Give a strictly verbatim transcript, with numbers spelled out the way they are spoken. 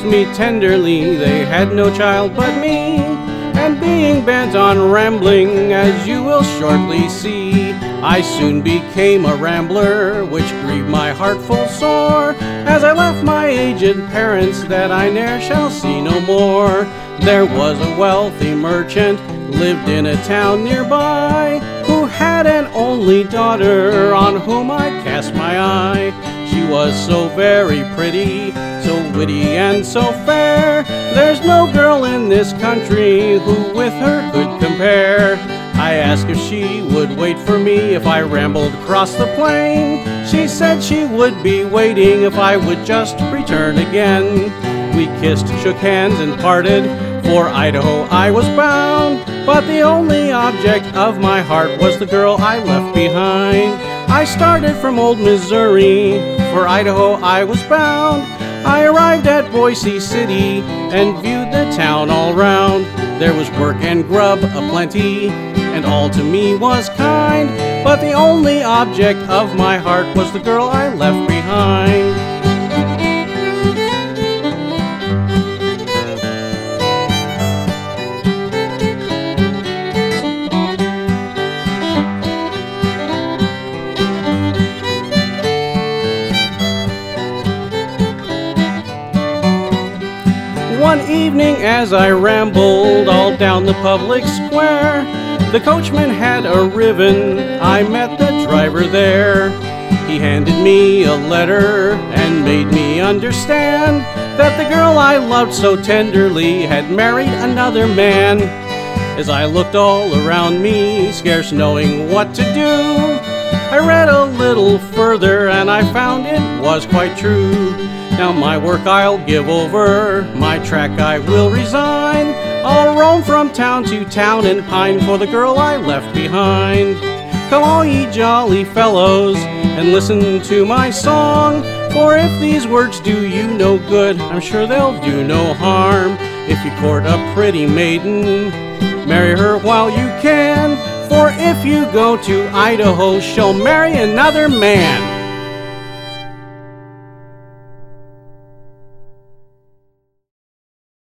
raised me tenderly, they had no child but me. And being bent on rambling, as you will shortly see, I soon became a rambler, which grieved my heart full sore, as I left my aged parents that I ne'er shall see no more. There was a wealthy merchant, lived in a town nearby, who had an only daughter on whom I cast my eye. She was so very pretty, so witty and so fair, there's no girl in this country who with her could compare. I asked if she would wait for me if I rambled across the plain. She said she would be waiting if I would just return again. We kissed, shook hands, and parted. For Idaho I was bound, but the only object of my heart was the girl I left behind. I started from old Missouri, for Idaho I was bound. I arrived at Boise City and viewed the town all round. There was work and grub aplenty, and all to me was kind, but the only object of my heart was the girl I left behind. One evening as I rambled all down the public square, the coachman had a ribbon, I met the driver there. He handed me a letter and made me understand that the girl I loved so tenderly had married another man. As I looked all around me, scarce knowing what to do, I read a little further and I found it was quite true. Now my work I'll give over, my track I will resign. I'll roam from town to town and pine for the girl I left behind. Come all ye jolly fellows and listen to my song, for if these words do you no good, I'm sure they'll do no harm. If you court a pretty maiden, marry her while you can, for if you go to Idaho, she'll marry another man.